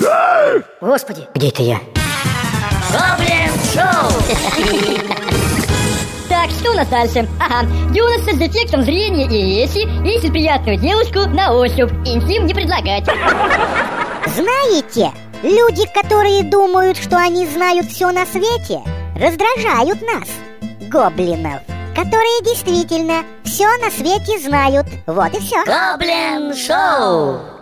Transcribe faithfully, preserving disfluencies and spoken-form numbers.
Господи, где это я? Гоблин Шоу! Так, что у нас дальше? Ага, юноша с дефектом зрения и речи ищет приятную девушку на ощупь. Интим не предлагать. Знаете, люди, которые думают, что они знают все на свете, раздражают нас, гоблинов, которые действительно все на свете знают. Вот и все. Гоблин Шоу!